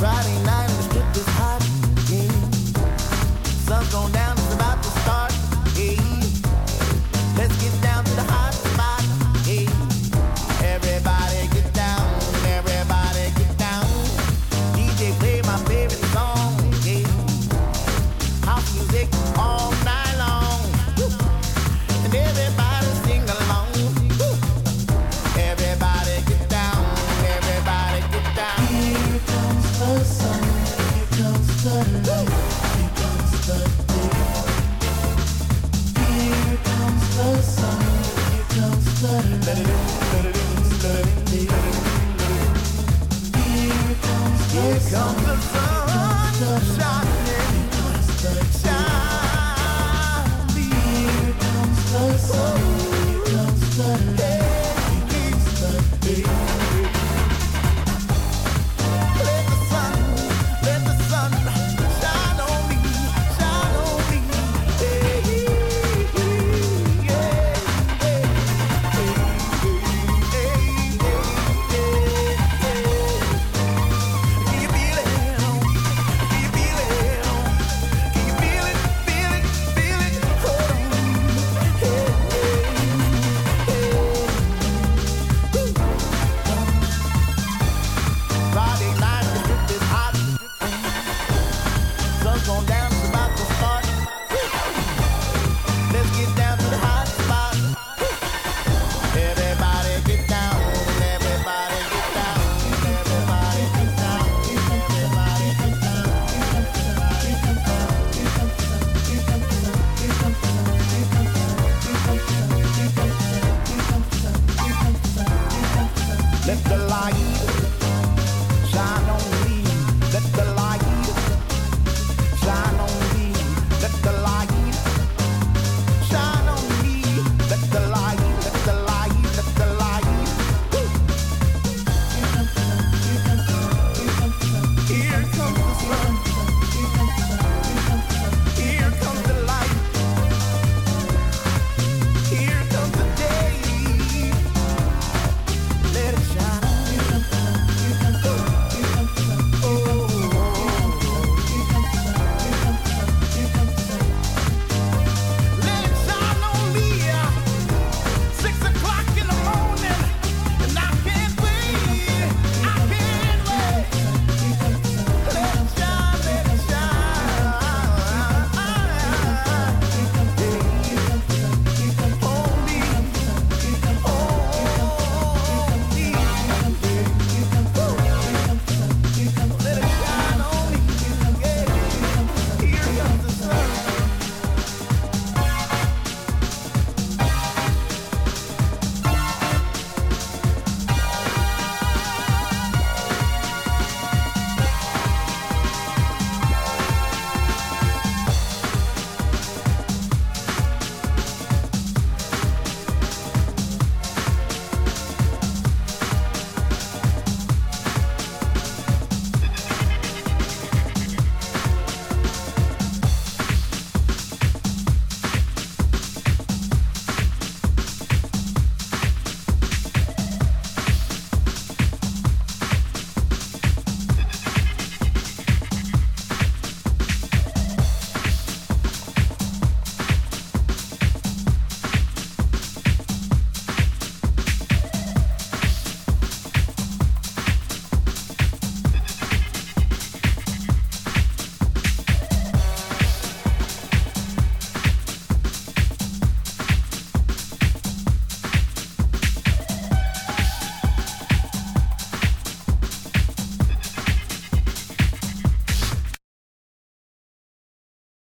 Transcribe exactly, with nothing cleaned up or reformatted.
Friday night and the strip is hot, yeah. Sun's going down, it's about to start, yeah. Let's get down to the hot spot, yeah. Everybody get down, everybody get down. D J play my favorite song, yeah. House music all night long, woo. And everybody sing along, woo. Everybody get down, everybody get down. Here comes the sun, here comes the light, here comes the day. Here comes the sun, here comes the light, here comes the day. Here comes the Here sun, comes the here comes the sunshine.